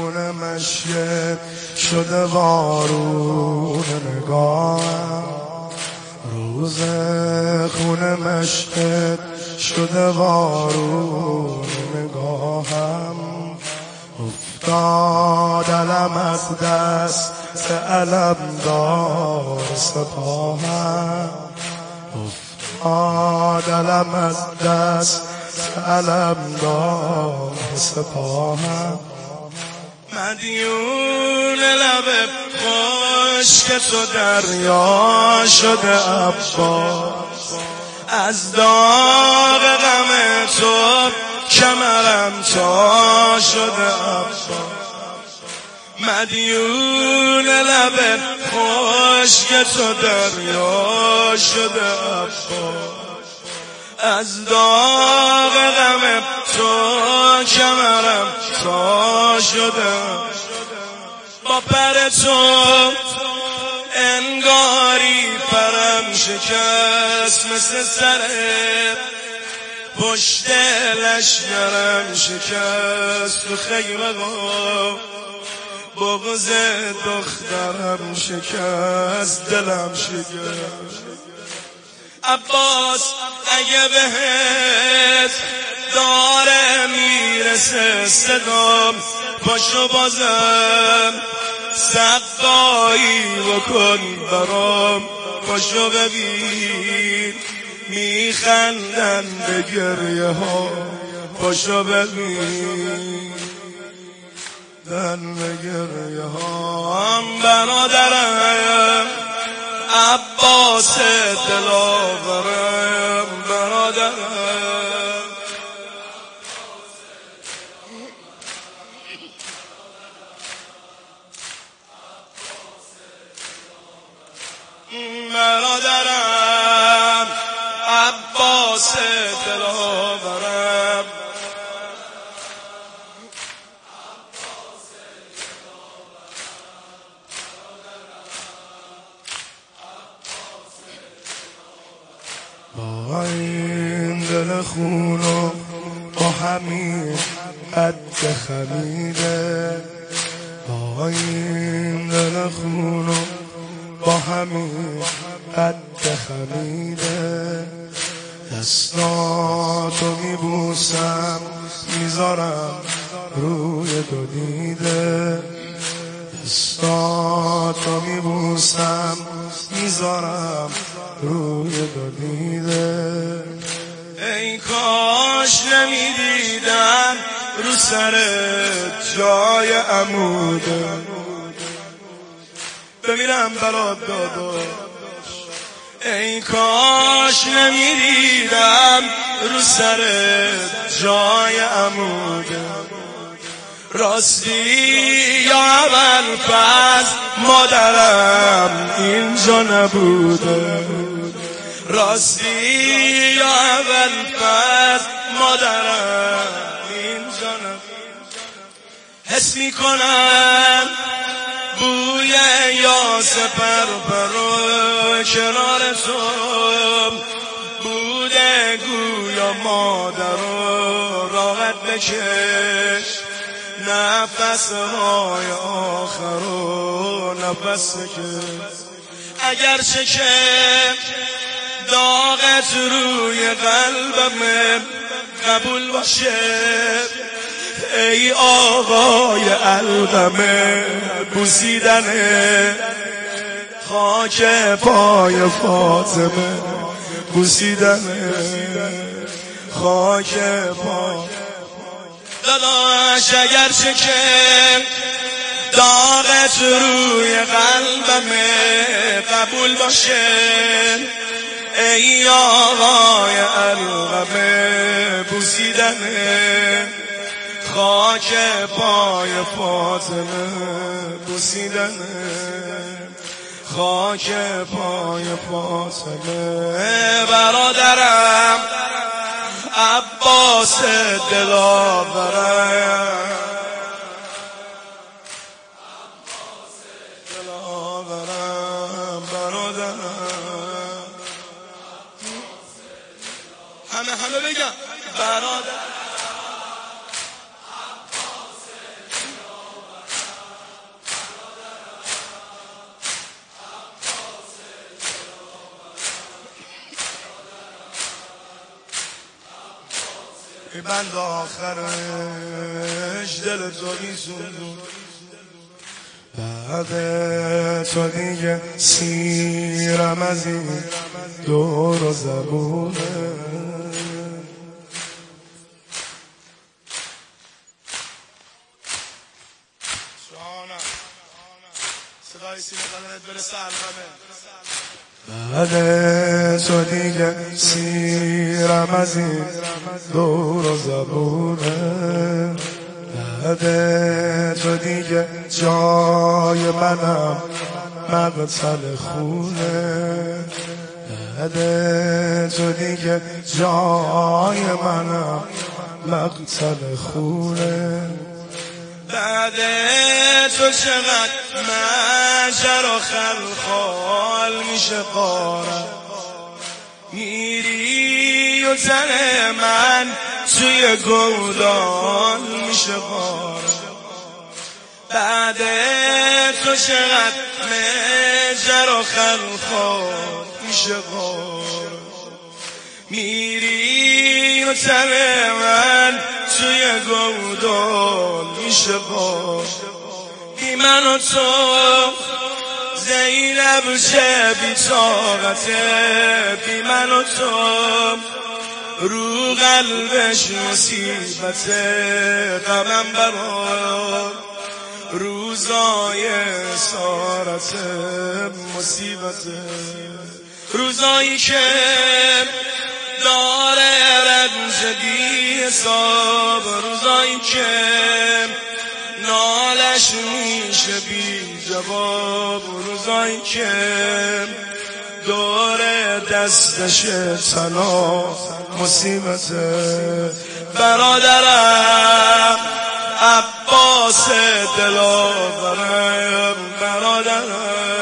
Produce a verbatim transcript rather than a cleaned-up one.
خون مشیت شده وارون نگاهم، روز خون مشیت شده وارون نگاهم. افتاد علم از دست علم دار سپاهم، افتاد علم از دست علم دار سپاهم. مدیون لب خشک تو دریا شده عباس، از داغ غم تو کمرم تا شده عباس. مدیون لب خشک تو دریا شده عباس، از داغ غم تو کمرم تا شده. با پر تو انگاری پرم شکست، مثل سرت پشت لشکرم شکست. تو خیمه ها بغض دخترم شکست، دلم شکست. عباس اگه بهت داره میرسه صدام، پاشو بازم سقایی بکن برام. پاشو ببین میخندن به گریه ها، پاشو ببین دن به گریه ها. برادرم عباس دلاورم، برادرم برادرم عباس دلاورم. با این دل خونو با همین قد خمیده، با این دل خونو با همین قد خمیده. دستاتو میبوسم میذارم روی دو دیده، دستاتو میبوسم میذارم روی دو دیده. ای کاش نمیدیدم رو سر جای عموده، بمیرم برات داداش. ای کاش نمیدیدم رو سر جای عموده. راستی یا اول پس مادرم اینجا نبوده، راستی یا اول پس مادرم اینجا نبوده. حس میکنم بوی یاس پرپرو کنار تو بوده، گویا مادرو راحت بکش نفس های آخرو نفس بکش. اگرچه که داغت روی قلبم قبول باشه، ای آقای القمه بوسیدن خاک پای فاطمه، بوسیدن خاک پای داداش. اگرچه که داغت روی قلبم قبول باشه، ای آقای القمه بوسیدن خاک پای فاطمه، بوسیدن خاک پای فاطمه. برادرم عباس دلاورم، دلاورم برادرم. همه همه بگم برادرم میبند آخرش دل تو میسوزون. بعد تو دیگه سیرم از این دور و زبونه. صدای سینه بدنت برسه الهمه. بعد تو دیگه سیرم از این دور و زبونه. بعد تو دیگه جای منم مقتل خونه. بعد تو دیگه جای منم مقتل خونه. بعد تو چقدر مجر و خلخال میشه قارم. میری و تن من توی گودال میشه قارم. بعد تو چقدر مجر و خلخال میشه قارم. میری و تن من توی گودال میشه قارم. بی من و تو زینب چه بی طاقته. بی من و تو رو قلبش مصیبته. غمم برای روزای اسارت مصیبته. روزایی که داره رنج بی حساب. روزایی که نالش میشه بی جواب. روزایی که داره دستش تنها مصیبته. برادرم عباس دلاورم. برادرم